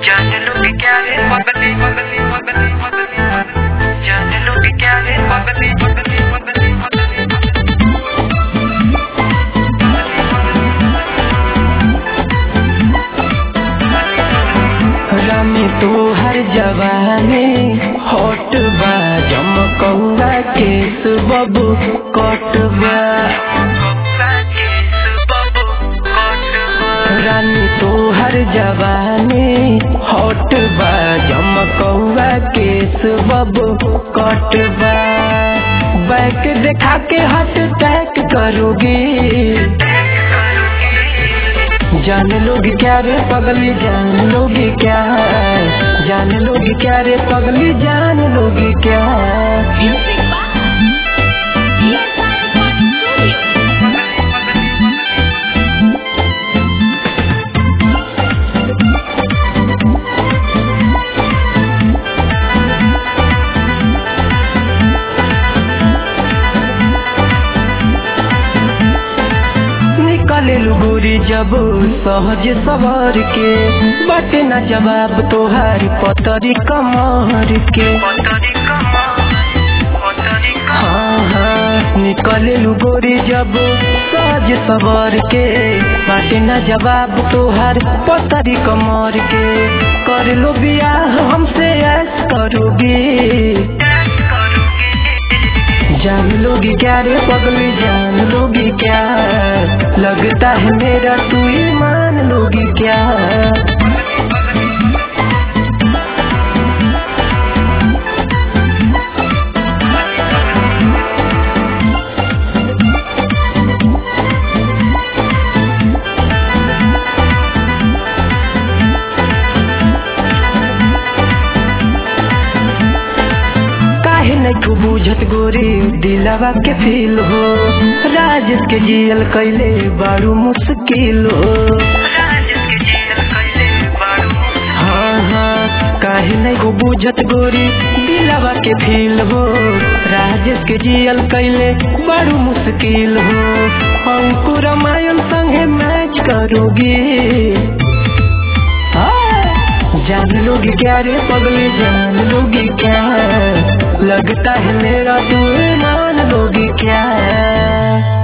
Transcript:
जान लोगे क्या रे पगली पगली पगली पगली जान लोगे क्या रे पगली पगली पगली रानी तू हर जवानी होट बा जमकौआ केस बबू कोट बा रानी तू हर जवानी होट बा जमकौआ केस बबू कोट बा बैक देखा के हट टैक करोगी जान लोगी क्या रे पगली जान लोगी क्या जान लोगी क्या रे पगली जान लोगी क्या निकलेलु गोरी जब सहज सवार के बाटे न जवाब तोहार पतरी कमर के हाँ हाँ निकलेलु गोरी जब सहज सवार के बाटे न जवाब तोहार पतरी कमर के कर लो बियाह हमसे ऐश करोगी जान लोगी क्या रे पगली जान लोगी क्या लगता है मेरा तू ही मान लोगी क्या नहीं बुझत गोरी दिलवा के फील हो राजेश के जियल कैले बड़ू मुश्किल हो हाँ हाँ काहे नहीं बुझत गोरी दिलवा के फील हो राजेश के जियल कैले बड़ू मुश्किल हो अंकुर रामायण संगे मैच करोगी जान लोगी क्या रे पगली जान लोगी क्या लगता है मेरा तू मान लोगी क्या।